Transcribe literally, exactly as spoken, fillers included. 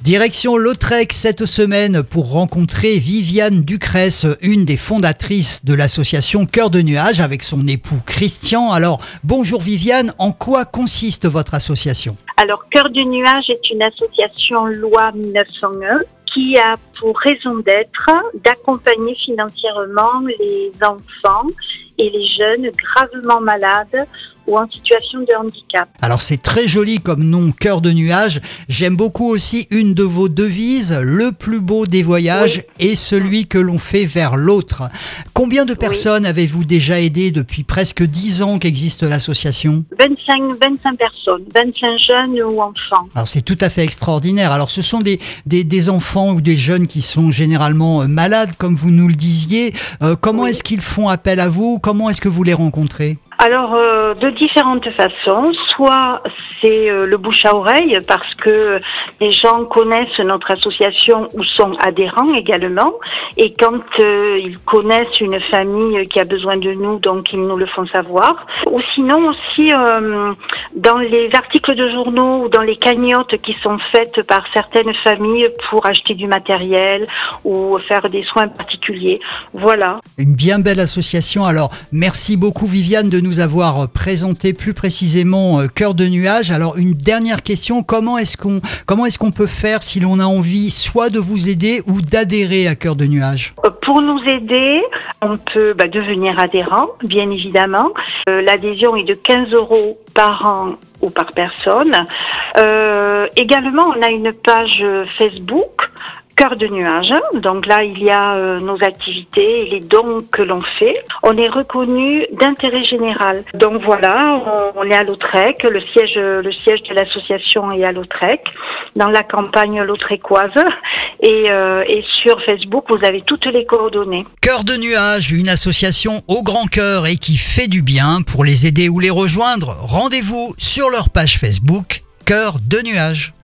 Direction Lautrec cette semaine pour rencontrer Viviane Ducresse, une des fondatrices de l'association Cœur de Nuages avec son époux Christian. Alors, bonjour Viviane, en quoi consiste votre association ? Alors, Cœur de Nuages est une association loi mille neuf cent un qui a pour raison d'être d'accompagner financièrement les enfants et les jeunes gravement malades ou en situation de handicap. Alors c'est très joli comme nom, Cœur de Nuages. J'aime beaucoup aussi une de vos devises, le plus beau des voyages oui. est celui que l'on fait vers l'autre. Combien de personnes oui. avez-vous déjà aidé depuis presque dix ans qu'existe l'association ? vingt-cinq, vingt-cinq personnes, vingt-cinq jeunes ou enfants. Alors c'est tout à fait extraordinaire. Alors ce sont des, des, des enfants ou des jeunes qui sont généralement malades, comme vous nous le disiez. Euh, comment oui. est-ce qu'ils font appel à vous ? Comment est-ce que vous les rencontrez ? Alors, euh, de différentes façons. Soit c'est euh, le bouche à oreille, parce que les gens connaissent notre association ou sont adhérents également. Et quand euh, ils connaissent une famille qui a besoin de nous, donc ils nous le font savoir. Ou sinon aussi, euh, dans les articles de journaux ou dans les cagnottes qui sont faites par certaines familles pour acheter du matériel ou faire des soins particuliers. Voilà. Une bien belle association. Alors, merci beaucoup Viviane de nous avoir présenté plus précisément Cœur de Nuages. Alors une dernière question, comment est-ce qu'on comment est-ce qu'on peut faire si l'on a envie soit de vous aider ou d'adhérer à Cœur de Nuages ? Pour nous aider, on peut bah, devenir adhérent, bien évidemment. Euh, l'adhésion est de quinze euros par an ou par personne. Euh, également, on a une page Facebook Cœur de Nuages. Donc là, il y a euh, nos activités et les dons que l'on fait. On est reconnu d'intérêt général. Donc voilà, on, on est à Lautrec. Le siège, le siège de l'association est à Lautrec, dans la campagne lautrécoise. Et, euh, et sur Facebook, vous avez toutes les coordonnées. Cœur de Nuages, une association au grand cœur et qui fait du bien. Pour les aider ou les rejoindre, rendez-vous sur leur page Facebook Cœur de Nuages.